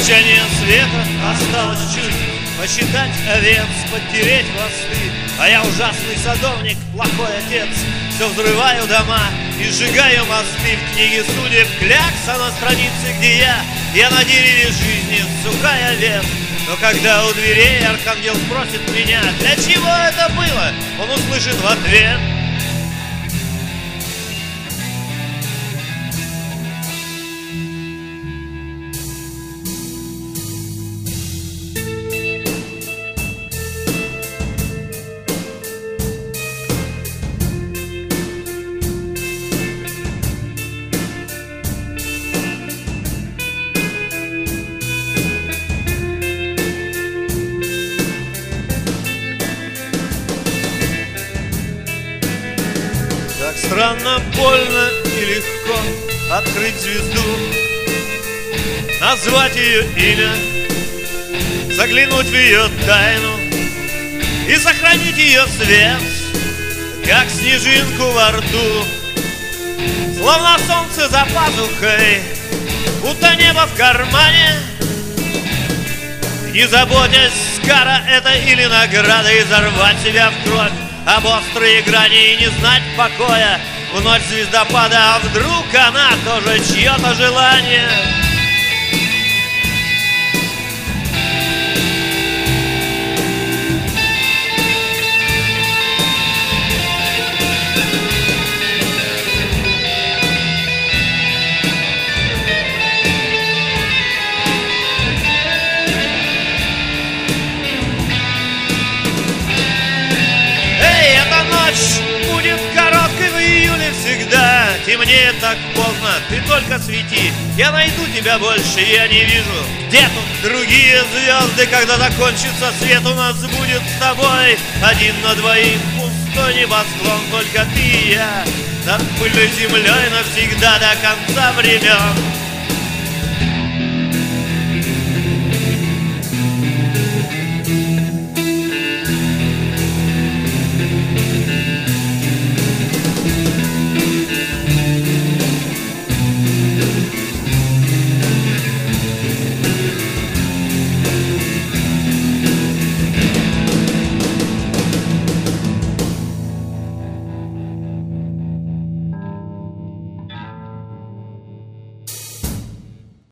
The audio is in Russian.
Молчание света, осталось чуть посчитать овец, подтереть хвосты. А я ужасный садовник, плохой отец. Все взрываю дома и сжигаю мосты. В книге судеб клякса на странице, где я на дереве жизни сухая вес. Но когда у дверей архангел спросит меня, для чего это было, он услышит в ответ: как странно, больно и легко открыть звезду, назвать ее имя, заглянуть в ее тайну и сохранить ее свет, как снежинку во рту. Словно солнце за пазухой, будто небо в кармане, не заботясь, кара это или награда, и взорвать себя в кровь об острые грани и не знать покоя в ночь звездопада. А вдруг она тоже чье-то желание? Будет короткой в июле всегда. Темнеет так поздно, ты только свети. Я найду тебя больше, я не вижу. Где тут другие звезды? Когда закончится свет, у нас будет с тобой один на двоих пустой небосклон. Только ты и я над пыльной землей навсегда до конца времен.